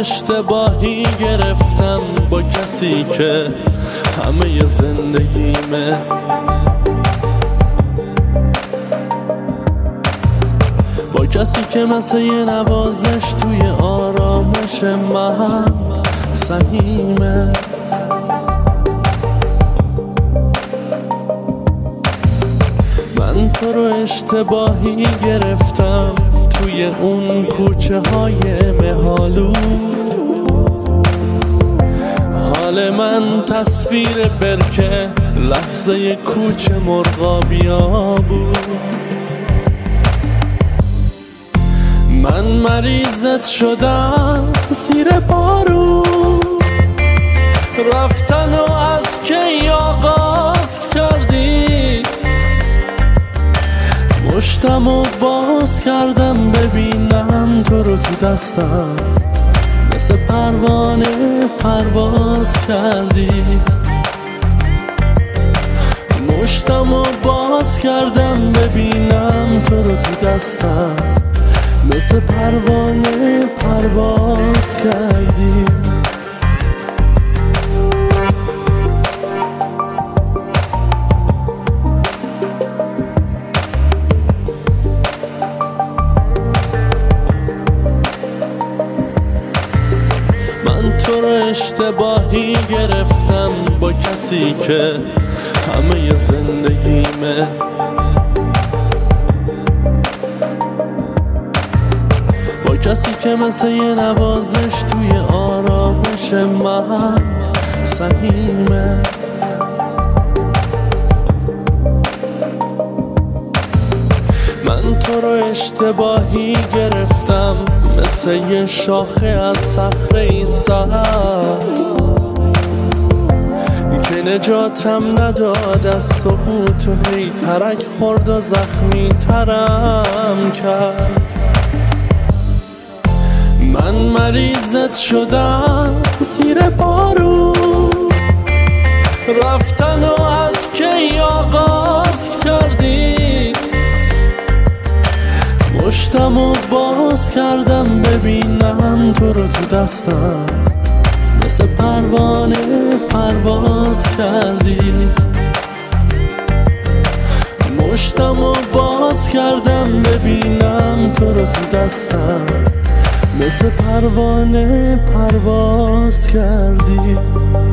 اشتباهی گرفتم با کسی که همه زندگیمه. با کسی که مثل یه نوازش توی آرامش من سهیمه. من تو رو اشتباهی گرفتم توی اون کوچه های مهالو. حال من تصویر برکه لحظه کوچه مرغابیا بود. من مریضت شدم زیر بارون، رفتن و از کی آغاز کردی. مشتم و باز کردم ببینم تو رو تو دستم، مثل پروانه پرواز کردی. مشتم و باز کردم ببینم تو رو تو دستم، مثل پروانه پرواز کردی. من تو رو اشتباهی گرفتم با کسی که همه زندگیمه. با کسی که مثل یه نوازش توی آرامش من سهیمه. من تو رو اشتباهی گرفتم مثل یه شاخه از صخره سبز که نجاتم نداد از سقوط و هی ترک خورد و زخمی ترم کرد. من مریضت شدم زیر بارون، رفتن و از کی آغاز کردی. مشتم و باز کردم ببینم تو رو تو دستم، مثل پروانه پرواز کردی. مشتم و باز کردم ببینم تو رو تو دستم، مثل پروانه پرواز کردی.